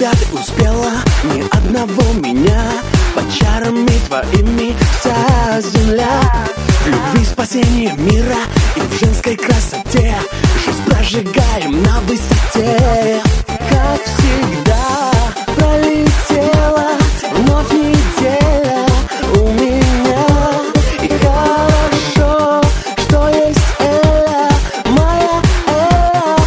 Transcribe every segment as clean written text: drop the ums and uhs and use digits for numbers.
когда ты успела ни одного меня. Под чарами твоими вся земля. В любви спасение мира и в женской красоте. Жизнь прожигаем на высоте. Как всегда пролетела вновь неделя у меня. И хорошо, что есть Эля, моя Эля.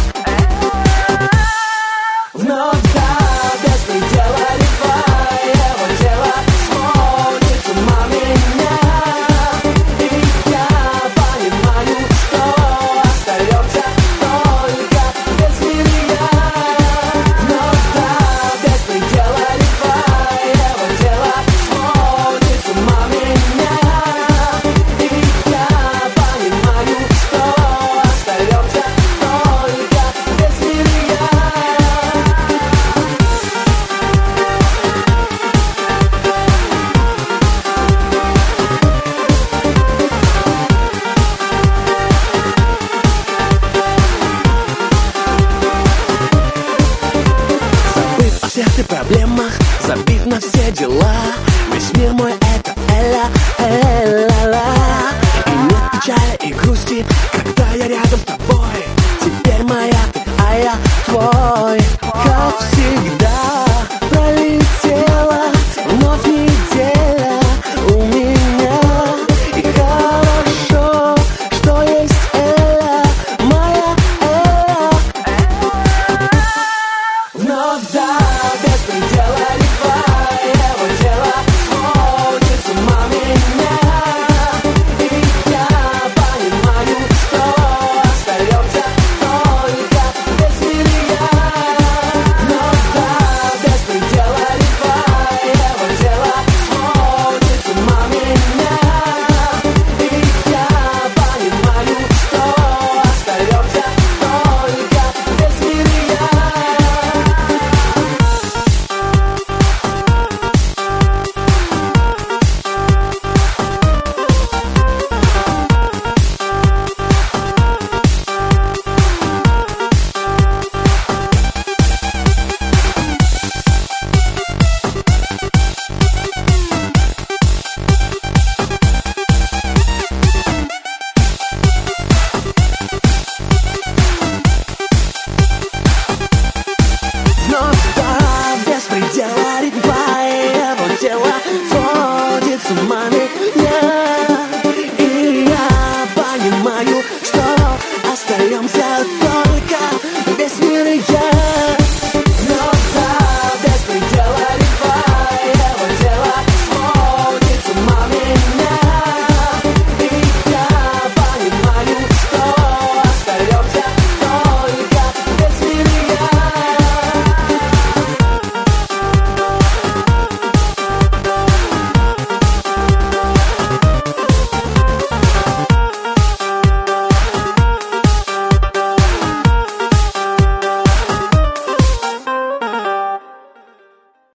Вновь да, без предела рифа, его тело сводит с ума меня. И я понимаю, что остается только без меня. Вновь да, без предела рифа, его тело сводит с ума меня. И я понимаю, что остается только без меня. Забыв о всех ты проблемах, забив на все дела. Весь мир мой это Эля, Эля-ла. И нет печали и грусти, когда я рядом с тобой. Теперь моя ты, а я твой. Как всегда пролетела вновь неделя у меня. И хорошо, что есть Эля, моя Эля. Вновь да.